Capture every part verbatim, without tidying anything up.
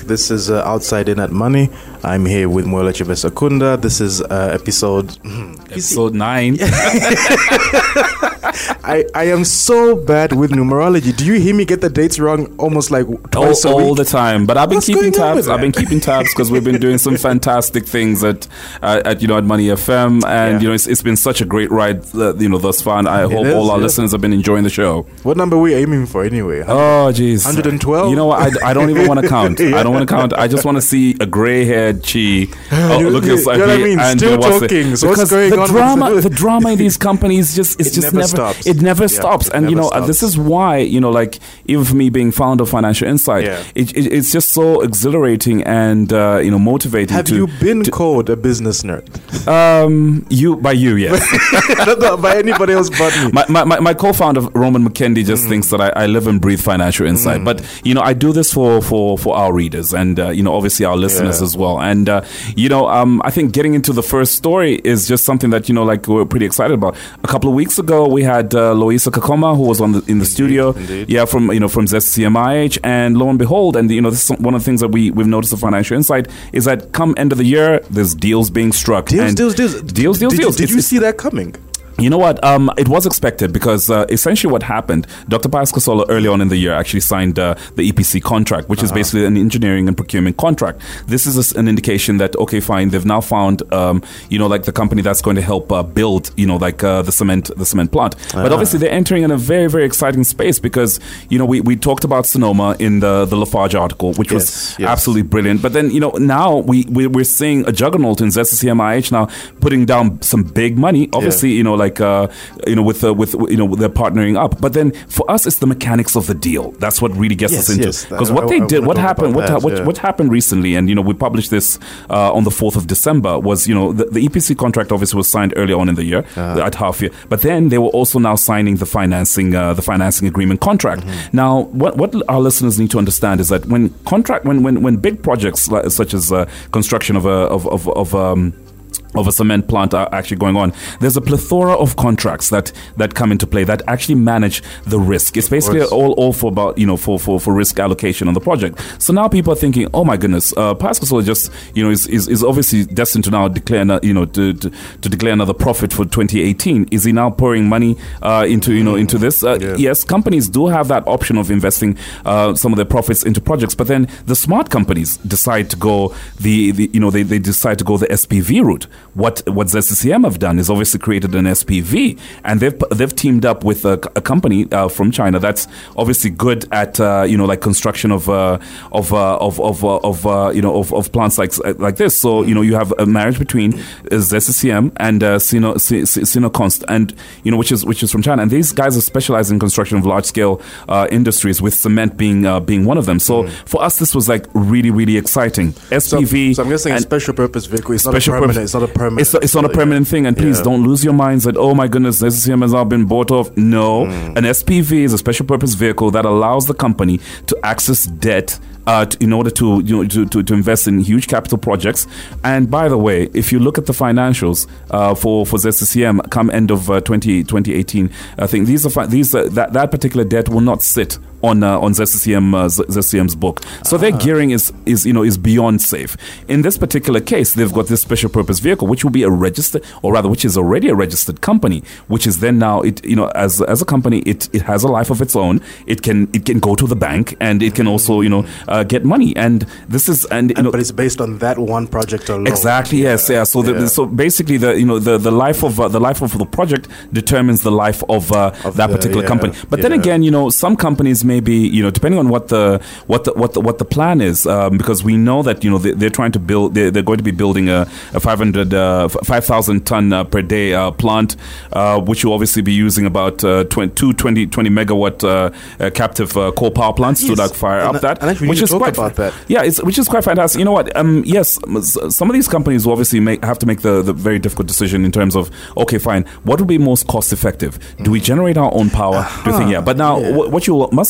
This is uh, Outside In at Money. I'm here with Moelechi Besakunda. This is uh, episode... Episode nine. I, I am so bad with numerology. Do you hear me get the dates wrong almost like twice all, a week? all the time? But I've been What's keeping going on with tabs. I've been that? keeping tabs because we've been doing some fantastic things at, uh, at you know, at Money F M, and Yeah. you know, it's, it's been such a great ride, uh, you know, thus far. And I It hope is, all our yeah. listeners have been enjoying the show. What number are we aiming for anyway? Oh, jeez. one hundred twelve? You know what? I, I don't even want to count. Yeah. I don't want to count. I just want to see a grey-haired Chi. Oh, You- look you- at you know what I mean? and Still what's it- talking. So what's because going the on? drama, the drama in these companies just it's It just never never, stops. it never Yeah, stops. it And you never know, stops. this is why you know, like even for me being founder of Financial Insight, Yeah. it, it, it's just so exhilarating and uh, you know motivating. Have to, you been to- called a business nerd? Um, you by you, yes. Not not by anybody else but me. My, my, my, my co-founder Roman McKendy just thinks that I, I live and breathe financial insight, but you know I do this for for, for our readers and uh, you know obviously our listeners Yeah. as well. And uh, you know um, I think getting into the first story is just something that you know like we're pretty excited about. A couple of weeks ago we had uh, Loisa Kakoma who was on the, in the studio, indeed. yeah, from you know from Z S C M I H, and lo and behold, and you know this is one of the things that we we've noticed of Financial Insight is that come end of the year there's deals being struck. Deals, and deals, deals, deals, deals, Did, deals. You, did It's- you it's- see that coming? You know what? Um, it was expected because uh, essentially what happened, Doctor Pius Kasolo early on in the year actually signed uh, the E P C contract, which is basically an engineering and procurement contract. This is a s an indication that, okay, fine, they've now found, um, you know, like the company that's going to help uh, build, you know, like uh, the cement the cement plant. But obviously they're entering in a very, very exciting space because, you know, we, we talked about Sonoma in the, the Lafarge article, which was Yes, yes. absolutely brilliant. But then, you know, now we, we, we're seeing a juggernaut in Z S C M I H now putting down some big money. Obviously, you know, like, uh, you know, with, uh, with, you know, they're partnering up. But then for us, it's the mechanics of the deal. That's what really gets Yes, us into. yes. Because I- what I- they I did, wanna what talk happened, about what, ha- that, what, yeah. what happened recently, and, you know, we published this uh, on the fourth of December, was, you know, the, the E P C contract obviously was signed early on in the year, Uh-huh. at half year. But then they were also now signing the financing, uh, the financing agreement contract. Mm-hmm. Now, what, what our listeners need to understand is that when contract, when, when, when big projects like, such as uh, construction of a, of, of, of um, of a cement plant are actually going on, there's a plethora of contracts that that come into play that actually manage the risk. It's basically course. all, all for about, you know, for, for, for risk allocation on the project. So now people are thinking, oh my goodness, uh, Pascal just, you know, is, is, is obviously destined to now declare, ano- you know, to, to, to declare another profit for twenty eighteen. Is he now pouring money uh, into, you know, into this? Uh, Yeah. Yes, companies do have that option of investing uh, some of their profits into projects, but then the smart companies decide to go the, the you know, they, they decide to go the S P V route. What what Z S C M have done is obviously created an S P V, and they've they've teamed up with a, a company uh, from China that's obviously good at uh, you know like construction of uh, of uh, of of uh, of uh, you know of, of plants like like this. So you know you have a marriage between uh, Z S C M and uh, Sino Si- Si- Sinoconst, and you know which is which is from China, and these guys are specialized in construction of large scale uh, industries, with cement being uh, being one of them. So for us, this was like really really exciting. S P V. So, so I'm guessing a and- special purpose vehicle. It's not a Special permanent. purpose- It's not a permanent. It's, it's not a permanent thing, and please Yeah. don't lose your minds that, oh my goodness, S C M has now been bought off. No, an S P V is a special purpose vehicle that allows the company to access debt uh, to, in order to, you know, to, to, to invest in huge capital projects. And by the way, if you look at the financials uh, for, for Z S C M come end of uh, twenty, twenty eighteen, I think these are fi- these uh, that, that particular debt will not sit on uh, on Z S C M uh, Z S C M's book. So their gearing is is you know is beyond safe. In this particular case, they've got this special purpose vehicle, which will be a registered, or rather, which is already a registered company, which is then now it you know as as a company, it it has a life of its own. It can it can go to the bank, and it can also you know uh, get money. And this is and you And, know. but it's based on that one project alone. Exactly. Yes. Yeah. So, Yeah. the, so basically, the you know the, the life of uh, the life of the project determines the life of, uh, Of that the- particular yeah, company. But then yeah. again, you know, some companies may be you know depending on what the what the what the, what the plan is, um, because we know that you know they, they're trying to build they're, they're going to be building a, a five hundred uh, five thousand ton uh, per day uh, plant, uh, which will obviously be using about uh, twenty, two twenty, twenty megawatt uh, uh, captive uh, coal power plants Yes. to like fire And up I- that, and actually we which need is to talk quite about that. yeah, it's which is quite fantastic. You know what? Um, yes, m- s- some of these companies will obviously make, have to make the, the very difficult decision in terms of okay, fine, what would be most cost effective? Do we generate our own power? Do you think yeah? But now, yeah. wh- what you must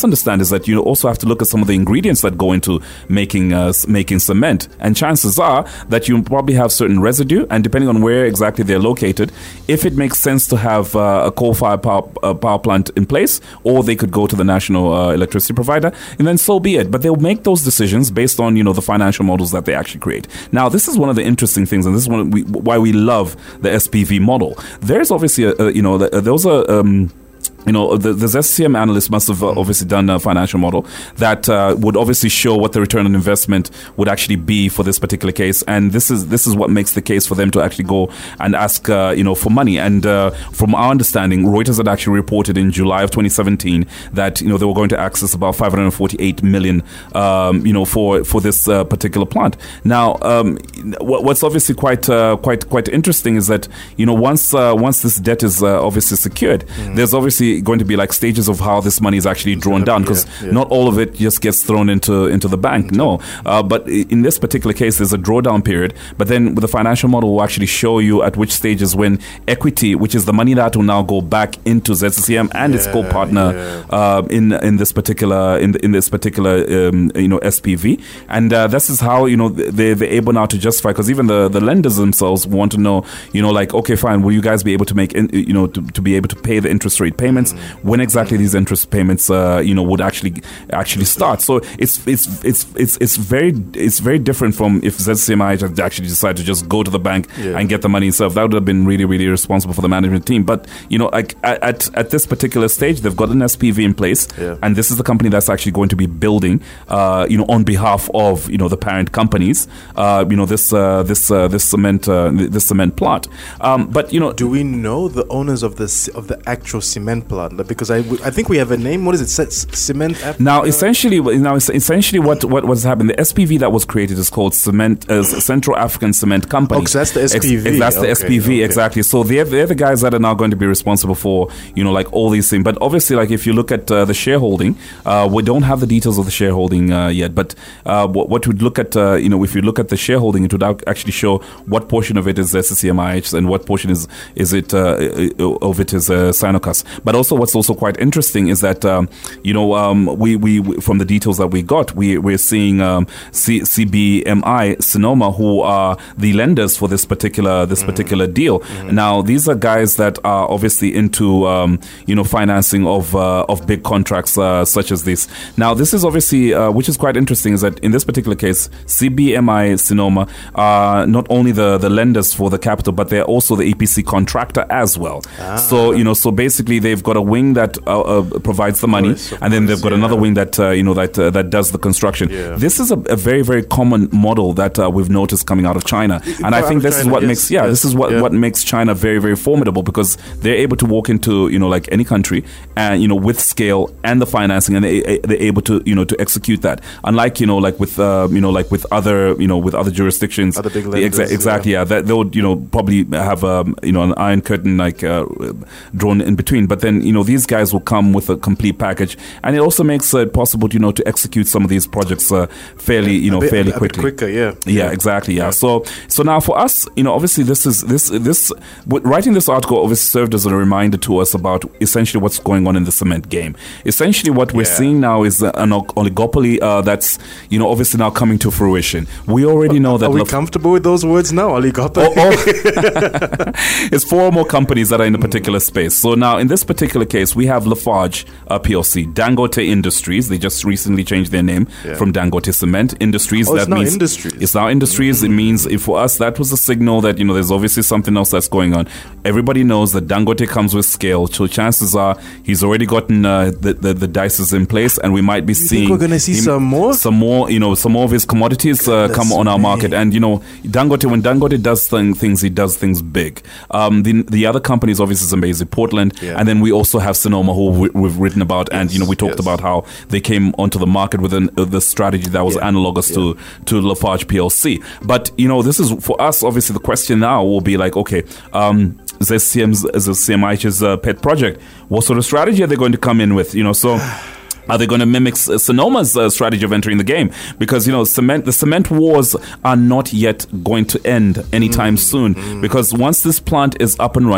understand is that you also have to look at some of the ingredients that go into making uh, making cement. And chances are that you probably have certain residue, and depending on where exactly they're located, if it makes sense to have uh, a coal-fired power, uh, power plant in place, or they could go to the national uh, electricity provider, and then so be it. But they'll make those decisions based on, you know, the financial models that they actually create. Now, this is one of the interesting things, and this is one we, why we love the S P V model. There's obviously, a, a, you know, there was a... Um, You know, the, the S C M analysts must have uh, obviously done a financial model that uh, would obviously show what the return on investment would actually be for this particular case. And this is this is what makes the case for them to actually go and ask, uh, you know, for money. And uh, from our understanding, Reuters had actually reported in July of twenty seventeen that, you know, they were going to access about five hundred forty-eight million, um, you know, for for this uh, particular plant. Now, um, what's obviously quite uh, quite quite interesting is that, you know, once uh, once this debt is uh, obviously secured, mm. there's obviously going to be like stages of how this money is actually drawn down, because yeah, yeah. not all of it just gets thrown into into the bank. No, uh, but in this particular case, there's a drawdown period. But then the financial model will actually show you at which stages when equity, which is the money that will now go back into Z C M and yeah, its co-partner yeah. uh, in in this particular in in this particular um, you know S P V, and uh, this is how, you know, they they're able now to justify, because even the the lenders themselves want to know, you know, like, okay, fine, will you guys be able to make in, you know to, to be able to pay the interest rate payments? When exactly these interest payments, uh, you know, would actually actually start. So it's it's it's it's it's very it's very different from if Z C M I had actually decided to just go to the bank yeah. and get the money itself. That would have been really really responsible for the management team. But, you know, like at at this particular stage, they've got an S P V in place, yeah. and this is the company that's actually going to be building, uh, you know, on behalf of, you know, the parent companies, uh, you know, this uh, this uh, this cement uh, this cement plant. Um, but, you know, do we know the owners of this of the actual cement plant? Because I, w- I think we have a name. What is it? C- Cement Africa? Now, essentially, now essentially, what what what's happened? The S P V that was created is called Cement uh, Central African Cement Company. Oh, so that's the S P V. Ex- that's the okay, S P V, okay. exactly. So they're they're the guys that are now going to be responsible for, you know, like all these things. But obviously, like if you look at uh, the shareholding, uh, we don't have the details of the shareholding uh, yet. But uh, what, what would look at, uh, you know, if you look at the shareholding, it would actually show what portion of it is S C M I H and what portion is is it uh, of it is uh, Sinocas. But also, what's also quite interesting is that um, you know um, we, we we from the details that we got, we we're seeing um, C- CBMI Sinoma, who are the lenders for this particular this mm-hmm. particular deal. Mm-hmm. Now, these are guys that are obviously into um, you know financing of uh, of big contracts uh, such as this. Now, this is obviously uh, which is quite interesting is that in this particular case, C B M I Sinoma are not only the the lenders for the capital, but they're also the E P C contractor as well. Ah. So you know so basically they've got a wing that uh, uh, provides the money, course, and then they've got yeah. another wing that uh, you know that uh, that does the construction. Yeah. This is a, a very very common model that uh, we've noticed coming out of China, and I think this China, is what yes, makes yeah yes, this is what, yeah. what makes China very very formidable, because they're able to walk into you know like any country and you know with scale and the financing, and they they're able to you know to execute that. Unlike you know like with uh, you know like with other you know with other jurisdictions, other big lenders, exa- exactly yeah, yeah that they would you know probably have um, you know an iron curtain like uh, drawn in between, but then you know these guys will come with a complete package, and it also makes it possible, you know, to execute some of these projects uh, fairly, you know, bit, fairly a, a quickly. quicker, yeah. yeah, yeah, exactly, yeah. yeah. So, so now for us, you know, obviously this is this this writing this article obviously served as a reminder to us about essentially what's going on in the cement game. Essentially, what we're yeah. seeing now is an oligopoly uh, that's you know obviously now coming to fruition. We already know are, that. Are we Laf- comfortable with those words now? Oligopoly. Oh, oh. It's four or more companies that are in a particular space. So now in this particular case, we have Lafarge uh, P L C, Dangote Industries. They just recently changed their name yeah. from Dangote Cement Industries. Oh, that it's now means Industries. It's now Industries. Mm-hmm. It means if for us that was a signal that you know there's obviously something else that's going on. Everybody knows that Dangote comes with scale, so chances are he's already gotten uh, the, the the dices in place, and we might be you seeing. Think we're going to see him, some more, some more. You know, some more of his commodities uh, come on our market, and you know, Dangote when Dangote does thing, things, he does things big. Um, the the other companies obviously is amazing, Portland, yeah. and then we also have Sinoma, who we, we've written about, yes, and you know we talked yes. about how they came onto the market with an, uh, the strategy that was yeah. analogous yeah. to to Lafarge P L C. But you know this is for us obviously the question now will be like, okay, um, Z C M's Z C M H's uh, pet project, what sort of strategy are they going to come in with? You know, so. Are they going to mimic Sinoma's uh, strategy of entering the game? Because, you know, cement, the cement wars are not yet going to end anytime mm, soon. Mm. Because once this plant is up and running,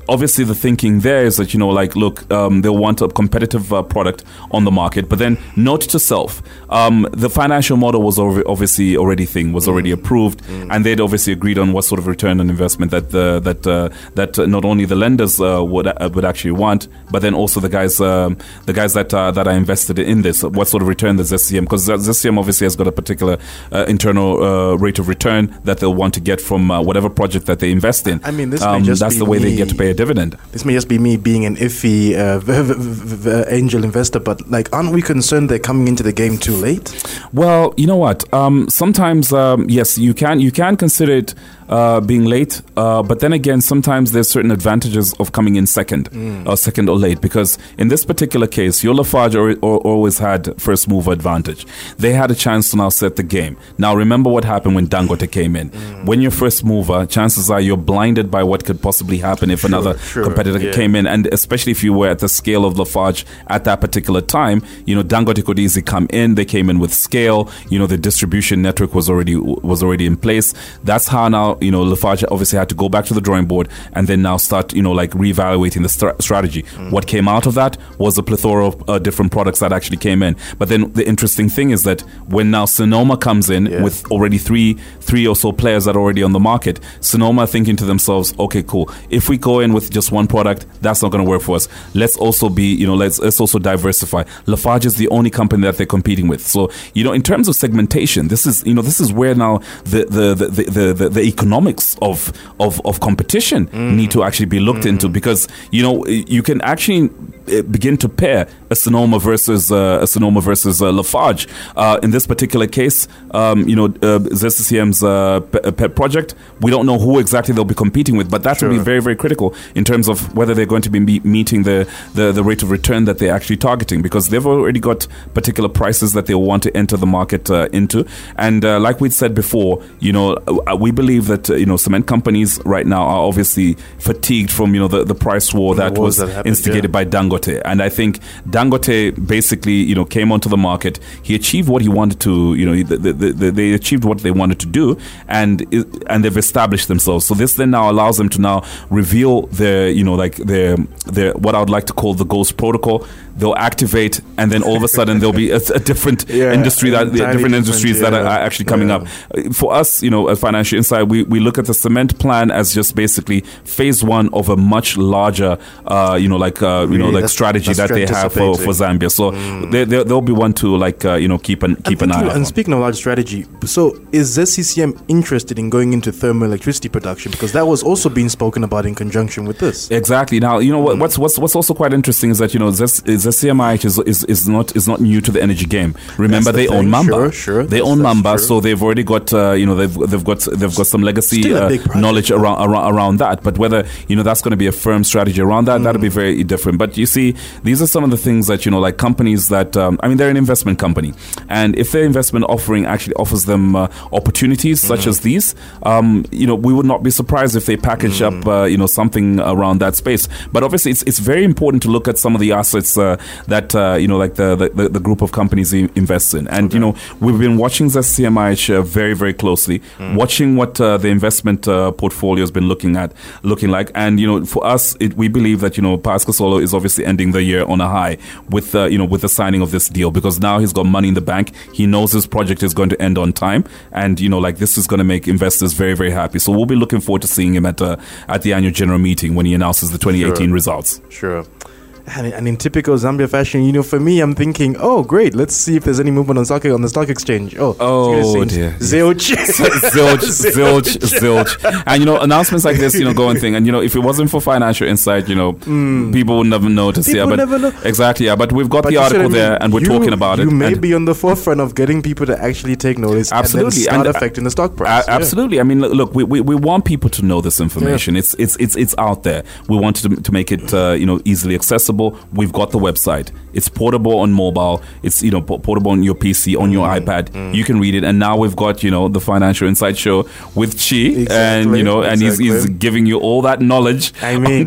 obviously the thinking there is that, you know, like, look, um, they'll want a competitive uh, product on the market. But then note to self, um, the financial model was over, obviously already thing, was already approved. Mm. And they'd obviously agreed on what sort of return on investment that the, that uh, that uh, not only the lenders uh, would uh, would actually want, but then also the guys um, the guys that uh, that are invested in this, what sort of return the Z C M, because Z C M obviously has got a particular uh, internal uh, rate of return that they'll want to get from uh, whatever project that they invest in. I mean, this um, may just that's be the way me, they get to pay a dividend. This may just be me being an iffy uh, v- v- v- v- angel investor, but like, aren't we concerned they're coming into the game too late? Well, you know what? Um, sometimes, um, yes, you can you can consider it uh, being late, uh, but then again, sometimes there's certain advantages of coming in second, mm. or second or late, because in this particular case, your Lafarge or, or, always had first mover advantage. They had a chance to now set the game. Now, remember what happened when Dangote came in. Mm. When you're first mover, chances are you're blinded by what could possibly happen if sure, another sure, competitor yeah. came in, and especially if you were at the scale of Lafarge at that particular time, you know, Dangote could easily come in. They came in with scale. You know, the distribution network was already was already in place. That's how now, you know, Lafarge obviously had to go back to the drawing board and then now start, you know, like reevaluating the st- strategy. Mm. What came out of that was a plethora of uh, different products that actually came in. But then the interesting thing is that when now Sonoma comes in yeah. with already three three or so players that are already on the market, Sonoma thinking to themselves, okay, cool. If we go in with just one product, that's not going to work for us. Let's also be, you know, let's let's also diversify. Lafarge is the only company that they're competing with. So, you know, in terms of segmentation, this is, you know, this is where now the the the the, the, the economics of of of competition mm. need to actually be looked mm. into, because, you know, you can actually begin to pair a Sonoma versus uh, a Sonoma versus uh, Lafarge. Uh, in this particular case, um, you know, uh, Z C M's uh, pet project, we don't know who exactly they'll be competing with, but that sure. will be very, very critical in terms of whether they're going to be me- meeting the, the, the rate of return that they're actually targeting, because they've already got particular prices that they want to enter the market uh, into. And uh, like we said before, you know, we believe that, uh, you know, cement companies right now are obviously fatigued from, you know, the, the price war that was that happened, instigated yeah. by Dangote. And I think Dangote basically, you know, came onto the market. He achieved what he wanted to, you know, the, the, the, they achieved what they wanted to do, and and they've established themselves. So this then now allows them to now reveal their, you know, like their their what I would like to call the ghost protocol. They'll activate, and then all of a sudden there'll be a, a different yeah, industry that different, different industries yeah. that are actually coming yeah. up. For us, you know, at Financial Insight, we, we look at the cement plan as just basically phase one of a much larger, uh, you know, like uh, you know, like that's, strategy that's that they have for, for Zambia. So mm. they, they, there'll be one to like uh, you know keep an keep an eye on. And speaking of large strategy, so is Z C C M interested in going into thermal electricity production, because that was also being spoken about in conjunction with this? Exactly. Now, you know what, what's what's what's also quite interesting is that, you know, Z C M I H is, is is not is not new to the energy game. Remember, the they thing. own Mamba. Sure, sure. They that's, own that's Mamba, true. so they've already got uh, you know they've they've got they've got some legacy uh, knowledge around, around around that. But whether, you know, that's going to be a firm strategy around that, mm. that'll be very different. But you see, these are some of the things that, you know, like companies that um, I mean, they're an investment company, and if their investment offering actually offers them uh, opportunities mm. such as these, um, you know, we would not be surprised if they package mm. up uh, you know something around that space. But obviously, it's it's very important to look at some of the assets uh, that uh, you know, like the, the the group of companies he invests in, and okay. you know, we've been watching Z C M I H uh, very very closely, mm. watching what uh, the investment uh, portfolio has been looking at, looking like, and you know, for us, it, we believe that, you know, Paz Kasolo is obviously ending the year on a high with uh, you know with the signing of this deal, because now he's got money in the bank. He knows his project is going to end on time, and you know, like, this is going to make investors very very happy. So we'll be looking forward to seeing him at uh, at the annual general meeting when he announces the twenty eighteen sure. results. Sure. And, and in typical Zambia fashion, you know, for me, I'm thinking, oh, great, let's see if there's any movement on stock on the stock exchange. Oh, oh dear. Zilch. Zilch, zilch, zilch. And, you know, announcements like this, you know, go and thing. And, you know, if it wasn't for Financial Insight, you know, mm. people would never notice. People yeah, but never know. Exactly, yeah. But we've got but the article there, and we're you, talking about you it. You may and be on the forefront of getting people to actually take notice absolutely. and then start and, affecting the stock price. Uh, yeah. Absolutely. I mean, look, look we, we, we want people to know this information. Yeah. It's it's it's it's out there. We wanted to, to make it, uh, you know, easily accessible. We've got the website. It's portable on mobile. It's, you know, portable on your P C, on mm, your iPad. Mm. You can read it. And now we've got, you know, the Financial Insight Show with Chi, exactly, and you know, exactly. and he's, he's giving you all that knowledge. I mean,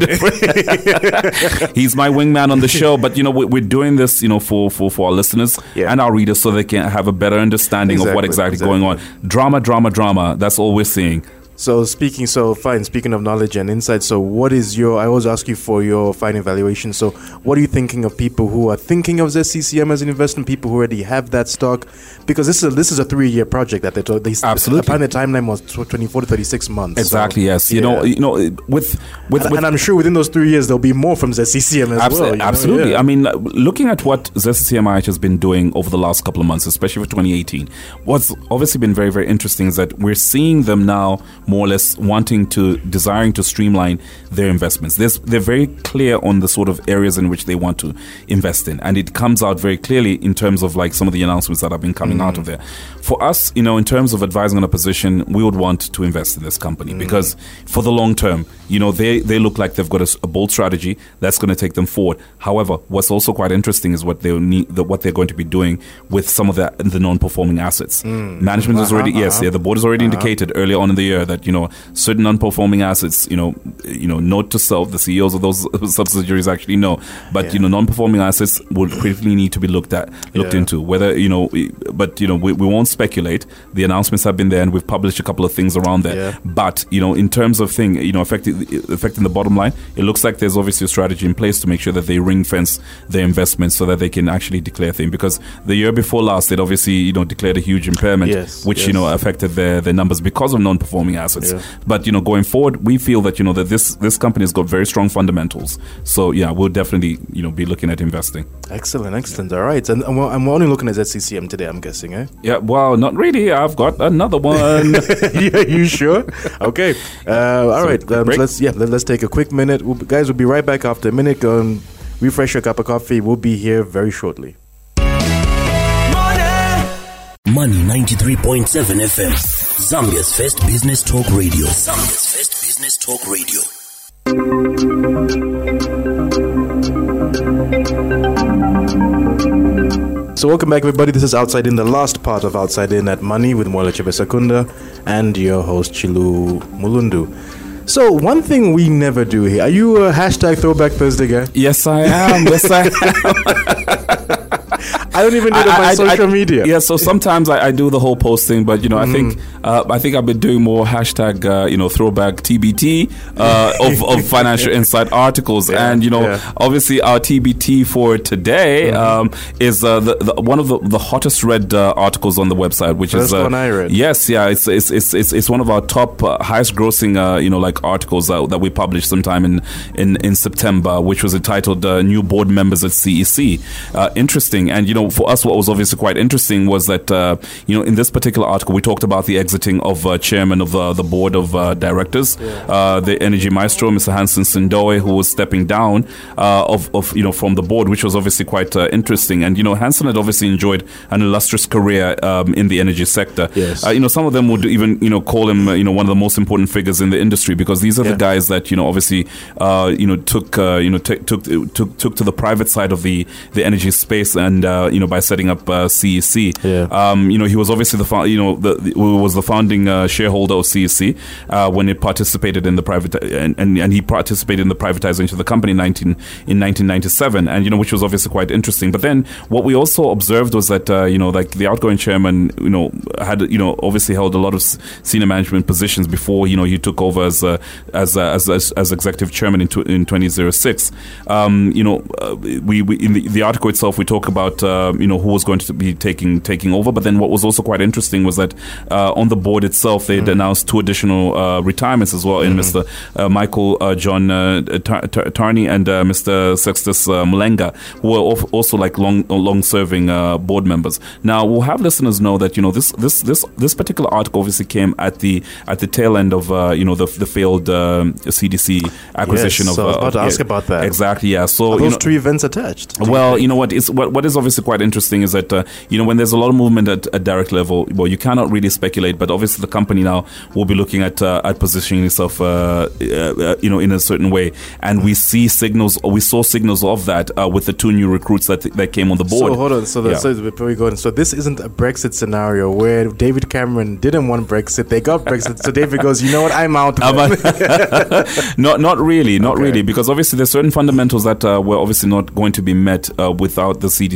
he's my wingman on the show. But you know, we're doing this, you know, for for, for our listeners yeah. and our readers, so they can have a better understanding exactly, of what exactly, exactly going on. Drama, drama, drama. That's all we're seeing. So speaking, so fine. Speaking of knowledge and insight, so what is your? I always ask you for your fine evaluation. So what are you thinking of people who are thinking of Z C C M as an investment? People who already have that stock, because this is a, this is a three-year project that they told. They absolutely. Apparently, the timeline was twenty-four to thirty-six months. Exactly. So, yes. You yeah. know. You know. With with, and, with and I'm sure within those three years there'll be more from Z C C M as abso- well. You know? Absolutely. Yeah. I mean, looking at what Z C C M I H has been doing over the last couple of months, especially for twenty eighteen, what's obviously been very very interesting is that we're seeing them now more or less wanting to, desiring to streamline their investments. There's, they're very clear on the sort of areas in which they want to invest in. And it comes out very clearly in terms of like some of the announcements that have been coming mm. out of there. For us, you know, in terms of advising on a position, we would want to invest in this company mm. because for the long term, you know, they, they look like they've got a, a bold strategy that's going to take them forward. However, what's also quite interesting is what they need, the, what they're going to be doing with some of the, the non-performing assets. Mm. Management has uh-huh, already, uh-huh. yes, yeah, the board has already uh-huh. indicated earlier on in the year that, you know, certain non-performing assets, you know, you know, note to self, the C E Os of those subsidiaries actually know, but, yeah. you know, non-performing assets will critically need to be looked at, looked yeah. into, whether, you know, but, you know, we, we won't speculate. The announcements have been there and we've published a couple of things around there. Yeah. But, you know, in terms of thing, you know, affecting, affecting the bottom line, it looks like there's obviously a strategy in place to make sure that they ring fence their investments so that they can actually declare things. Because the year before last, they'd obviously, you know, declared a huge impairment, yes. which, yes. you know, affected their, their numbers because of non-performing assets. Yeah. But, you know, going forward, we feel that, you know, that this, this company has got very strong fundamentals. So, yeah, we'll definitely, you know, be looking at investing. Excellent, excellent. All right. And, and, we're, and we're only looking at Z C C M today, I'm guessing, eh? Yeah, well, not really. I've got another one. Yeah, you sure? Okay. Uh, all so, right. Um, let's, yeah, let, let's take a quick minute. We'll, guys, we'll be right back after a minute. Go and refresh your cup of coffee. We'll be here very shortly. Money ninety-three point seven F M. Zambia's first business talk radio. Zambia's first business talk radio. So welcome back, everybody. This is Outside In, the last part of Outside In at Money with Mola Chebesakunda and your host Chilu Mulundu. So one thing we never do here. Are you a hashtag Throwback Thursday guy? Yes, I am. Yes, I am. I don't even do it on my social I, media. Yeah, so sometimes I, I do the whole posting, but you know, mm. I think uh, I think I've been doing more hashtag uh, you know throwback T B T uh, of of Financial Insight articles, yeah, and you know, yeah. obviously our T B T for today mm-hmm. um, is uh, the, the one of the, the hottest read uh, articles on the website, which First is uh, one I read. Yes, yeah, it's it's it's it's, it's one of our top uh, highest grossing uh, you know like articles uh, that we published sometime in in in September, which was entitled uh, "New Board Members at C E C." Uh, interesting, and you know. For us, what was obviously quite interesting was that, uh, you know, in this particular article, we talked about the exiting of uh, chairman of uh, the board of uh, directors, yeah. uh, the energy maestro, Mister Hansen Sindoe, who was stepping down uh, of, of, you know, from the board, which was obviously quite uh, interesting. And, you know, Hansen had obviously enjoyed an illustrious career um, in the energy sector. Yes. Uh, you know, some of them would even, you know, call him, uh, you know, one of the most important figures in the industry because these are yeah. the guys that, you know, obviously, uh, you know, took, uh, you know, t- took, took, took to the private side of the, the energy space and, uh, you know, by setting up uh, C E C. Yeah. Um, you know, he was obviously the, you know, the, the was the founding uh, shareholder of C E C uh, when it participated in the private, and, and, and he participated in the privatization of the company in nineteen in nineteen ninety-seven, and you know, which was obviously quite interesting. But then what we also observed was that uh, you know, like the outgoing chairman, you know, had you know obviously held a lot of senior management positions before you know he took over as uh, as, uh, as as as executive chairman in tw- in twenty oh six. Um, you know, uh, we, we in the, the article itself we talk about uh, you know who was going to be taking taking over. But then what was also quite interesting was that uh, on the board itself they mm. announced two additional uh, retirements as well, mm. in Mister Uh, Michael uh, John uh, Tar- Tar- Tarney and uh, Mister Sextus uh, Mulenga, who are also like long long serving uh, board members. Now we'll have listeners know that you know this this this this particular article obviously came at the at the tail end of uh, you know the the failed um, C D C acquisition. Yes, of. So I was about uh, to yeah, ask about that. Exactly. Yeah. So are those you know, two events attached? Well, you know what is what what is obviously quite interesting is that uh, you know when there's a lot of movement at, at direct level, well, you cannot really speculate, but obviously the company now will be looking at uh, at positioning itself, uh, uh, you know, in a certain way, and we see signals, or we saw signals of that uh, with the two new recruits that that came on the board. So hold on, so, yeah. so before we go on, so this isn't a Brexit scenario where David Cameron didn't want Brexit, they got Brexit, so David goes, you know what, I'm out. not not really, not okay. really, because obviously there's certain fundamentals that uh, were obviously not going to be met uh, without the C D C deal.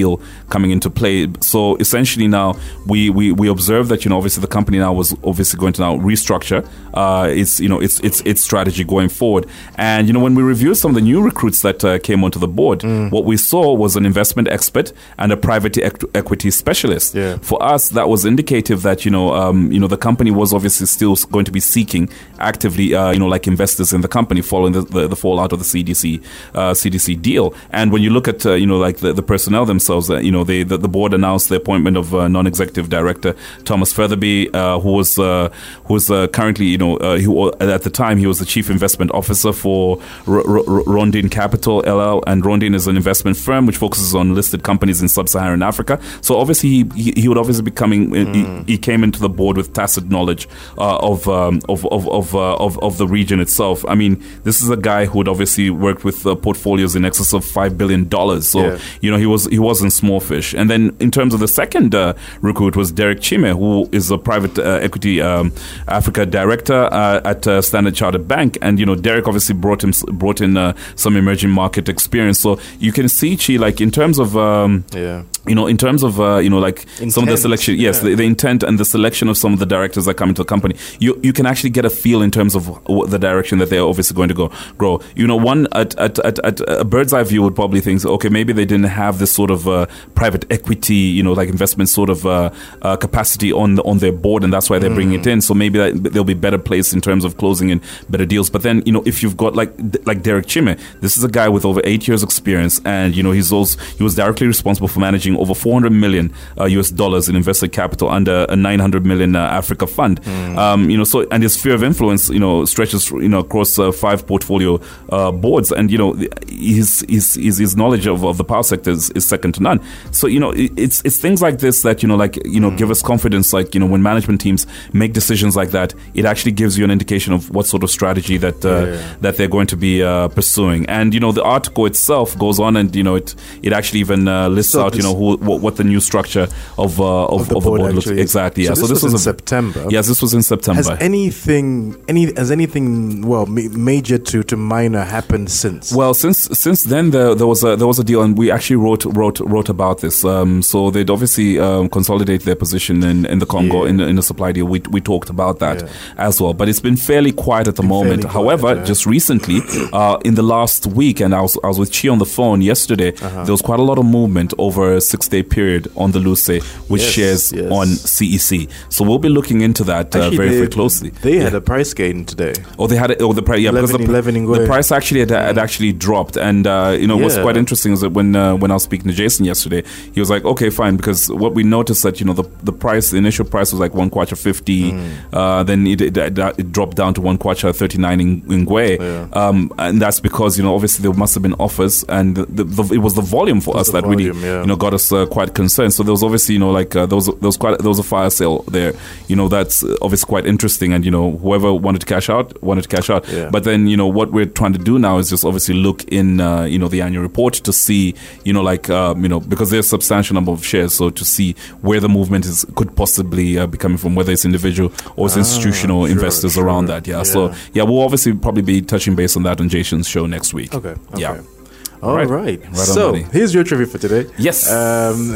deal coming into play. So essentially now we, we, we observe that, you know, obviously the company now was obviously going to now restructure uh, its, you know, its, its, its strategy going forward. And, you know, when we reviewed some of the new recruits that uh, came onto the board, mm. what we saw was an investment expert and a private equ- equity specialist. Yeah. For us, that was indicative that, you know, um, you know, the company was obviously still going to be seeking actively, uh, you know, like investors in the company following the, the, the fallout of the C D C uh, C D C deal. And when you look at, uh, you know, like the, the personnel themselves, uh, you know, they, the, the board announced the appointment of uh, non-executive director Thomas Featherby, uh, who was uh, who was uh, currently, you know, uh, who at the time he was the chief investment officer for R- R- Rondine Capital L L, and Rondine is an investment firm which focuses on listed companies in sub-Saharan Africa. So obviously he he, he would obviously be coming. Mm. He, he came into the board with tacit knowledge uh, of, um, of of of uh, of of the region itself. I mean, this is a guy who had obviously worked with uh, portfolios in excess of five billion dollars. So yeah. you know he was he wasn't small fish. And then in terms of the second uh, recruit was Derek Chime, who is a private uh, equity um, Africa director uh, at uh, Standard Chartered Bank. And you know Derek obviously brought him brought in uh, some emerging market experience. So you can see, Chi, like in terms of um, yeah. you know in terms of uh, you know like intent. Some of the selection, yes, yeah. the, the intent and the selection of some of the directors that come into the company, you you can actually get a feel in terms of the direction that they're obviously going to go grow. You know, one at at, at, at a bird's eye view would probably think, okay, maybe they didn't have this sort of uh, private equity, you know, like investment sort of uh, uh, capacity on the, on their board, and that's why they're mm. bringing it in. So maybe that, they'll be better placed in terms of closing in better deals. But then, you know, if you've got like like Derek Chime, this is a guy with over eight years experience, and you know, he's also he was directly responsible for managing over four hundred million uh, U S dollars in invested capital under a nine hundred million uh, Africa fund. Mm. Um, you know, so and his sphere of influence, you know, stretches you know across uh, five portfolio uh, boards, and you know, his his his, his knowledge of, of the power sector is, is second to none. So you know, it, it's it's things like this that you know, like you know, mm. give us confidence. Like you know, when management teams make decisions like that, it actually gives you an indication of what sort of strategy that uh, yeah. that they're going to be uh, pursuing. And you know, the article itself goes on, and you know, it it actually even uh, lists so out you know who what, what the new structure of uh, of, of the of board, board looks exactly. So yeah. this So this was, was in a, September. Yes, this was in September. Has anything any has anything well ma- major to, to minor happened since? Well, since since then there, there was a there was a deal, and we actually wrote wrote wrote about this. Um, so they'd obviously um, consolidate their position in, in the Congo yeah. in, in the supply deal. We we talked about that yeah. as well, but it's been fairly quiet at the moment. However, quiet, yeah. just recently, uh, in the last week, and I was I was with Chi on the phone yesterday. Uh-huh. There was quite a lot of movement over a six day period on the Luce, which yes, shares yes. on C E C. So we'll be looking into that uh, actually, very they, very closely. They yeah. had a price gain today. Oh, they had it. Oh, the price. Yeah, eleven, because the, eleven the price actually had, had actually dropped, and uh, you know yeah. what's quite interesting is that when uh, when I was speaking to Jason yesterday, he was like, "Okay, fine," because what we noticed that you know the the price, the initial price was like one kwacha fifty, mm. uh, then it, it, it dropped down to one kwacha thirty nine in, in Ngwe, yeah. um, and that's because you know obviously there must have been offers, and the, the, the, it was the volume for us that volume, really yeah. you know got us uh, quite concerned. So there was obviously you know like uh, there was there was quite there was a fire sale there, you know that's obviously quite interesting, and you know whoever wanted to cash out wanted to cash out. Yeah. But then you know what we're trying to do now is just obviously look in uh, you know the annual report to see you know like um, you know because there's a substantial number of shares, so to see where the movement is could possibly uh, be coming from, whether it's individual or it's ah, institutional sure, investors sure. around that. Yeah. yeah. So yeah, we'll obviously probably be touching base on that on Jason's show next week. Okay. okay. Yeah. All right. right. right so here's your trivia for today. Yes. Um,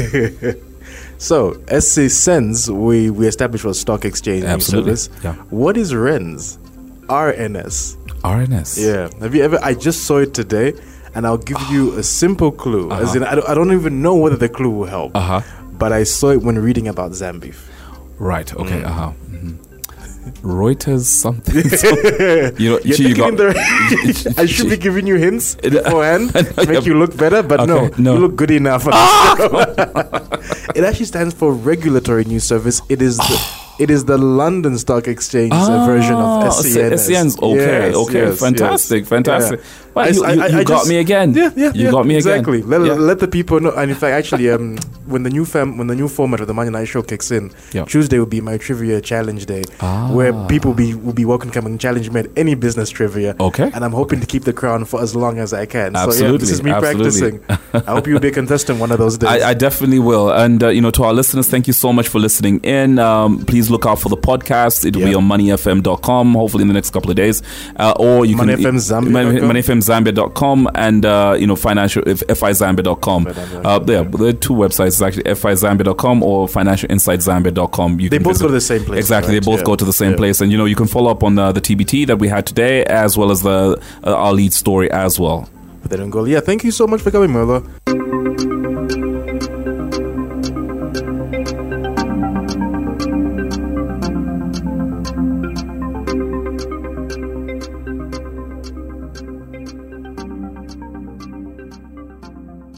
so S C Sens, we we established for stock exchange Absolutely. service. Yeah. What is R E N S? R N S. R N S. Yeah. Have you ever? I just saw it today, and I'll give you a simple clue. Uh-huh. As in, I don't, I don't even know whether the clue will help. Uh huh. But I saw it when reading about Zambif. Right. Okay. Mm. Uh huh. Reuters something. So, you know, You're you got, the, I should be giving you hints beforehand to make you look better, but okay, no, no, you look good enough. Ah! It actually stands for Regulatory News Service. It is the, it is the London Stock Exchange ah, version of S C N S. S C N S. Okay, yes, okay, yes, fantastic, yes. fantastic. Yeah. Well, I, you, I, you, I, you I got just, me again. Yeah, yeah, you yeah, got me exactly. again. Let, yeah. let the people know. And in fact, actually, um, when the new fam- when the new format of the Monday Night Show kicks in, yeah. Tuesday will be my trivia challenge day, ah. where people be will be welcome to come and challenge me at any business trivia. Okay. And I'm hoping to keep the crown for as long as I can. Absolutely. So yeah, this is me Absolutely. practicing. I hope you'll be a contestant one of those days. I, I definitely will. And uh, you know, to our listeners, thank you so much for listening in. Um, please look out for the podcast. It'll yep. be on money f m dot com. Hopefully in the next couple of days, uh, or you Money can F M Zambia. Money, Money F M m zambia dot com and uh, you know financial f i zambia dot com. Uh, yeah, there are two websites. It's actually f i zambia dot com or financial insight zambia dot com. You they can both visit. go to the same place. Exactly, right? they both yeah. go to the same yeah. place, and you know you can follow up on uh, the T B T that we had today, as well as the uh, our lead story as well. But they don't go. Yeah, thank you so much for coming, Merla.